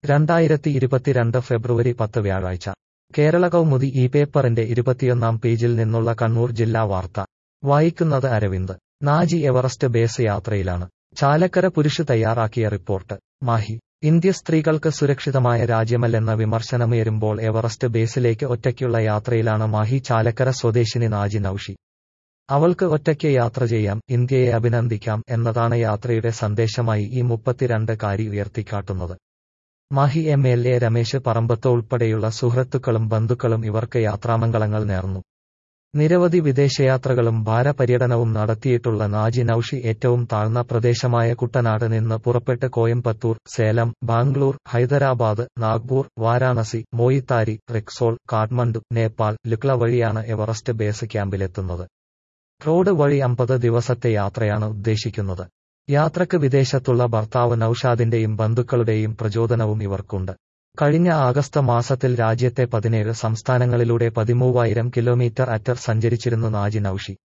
2022 ഫെബ്രുവരി 10 വ്യാഴാഴ്ച കേരള കൗമുദി ഈ പേപ്പറിന്റെ 21-ാം പേജിൽ നിന്നുള്ള കണ്ണൂർ ജില്ലാ വാർത്ത വായിക്കുന്നത് അരവിന്ദ്. നാജി എവറസ്റ്റ് ബേസ് യാത്രയിലാണ്. ചാലക്കര പുരുഷ് തയ്യാറാക്കിയ റിപ്പോർട്ട്. മാഹി. ഇന്ത്യ സ്ത്രീകൾക്ക് സുരക്ഷിതമായ രാജ്യമല്ലെന്ന വിമർശനമുയരുമ്പോൾ എവറസ്റ്റ് ബേസിലേക്ക് ഒറ്റയ്ക്കുള്ള യാത്രയിലാണ് മാഹി ചാലക്കര സ്വദേശിനി നാജി നൌഷി. അവൾക്ക് ഒറ്റയ്ക്ക് യാത്ര ചെയ്യാം, ഇന്ത്യയെ അഭിനന്ദിക്കാം എന്നതാണ് യാത്രയുടെ സന്ദേശമായി ഈ 32-കാരി ഉയർത്തിക്കാട്ടുന്നത്. മാഹി MLA രമേശ് പറമ്പത്ത് ഉൾപ്പെടെയുള്ള സുഹൃത്തുക്കളും ബന്ധുക്കളും ഇവർക്ക് യാത്രാമംഗളങ്ങൾ നേർന്നു. നിരവധി വിദേശയാത്രകളും ഭാരപര്യടനവും നടത്തിയിട്ടുള്ള നാജി നൌഷി ഏറ്റവും താഴ്ന്ന പ്രദേശമായ കുട്ടനാട് നിന്ന് പുറപ്പെട്ട് കോയമ്പത്തൂർ, സേലം, ബാംഗ്ലൂർ, ഹൈദരാബാദ്, നാഗ്പൂർ, വാരാണസി, മോയിത്താരി, റിക്സോൾ, കാഠ്മണ്ഡു, നേപ്പാൾ, ലുക്ല വഴിയാണ് എവറസ്റ്റ് ബേസ് ക്യാമ്പിലെത്തുന്നത്. റോഡ് വഴി 50 ദിവസത്തെ യാത്രയാണ് ഉദ്ദേശിക്കുന്നത്. യാത്രക്ക് വിദേശത്തുള്ള ഭർത്താവ് നൌഷാദിന്റെയും ബന്ധുക്കളുടെയും പ്രചോദനവും ഇവർക്കുണ്ട്. കഴിഞ്ഞ ആഗസ്റ്റ് മാസത്തിൽ രാജ്യത്തെ 17 സംസ്ഥാനങ്ങളിലൂടെ 13,000 കിലോമീറ്റർ സഞ്ചരിച്ചിരുന്നു നാജി നൌഷി.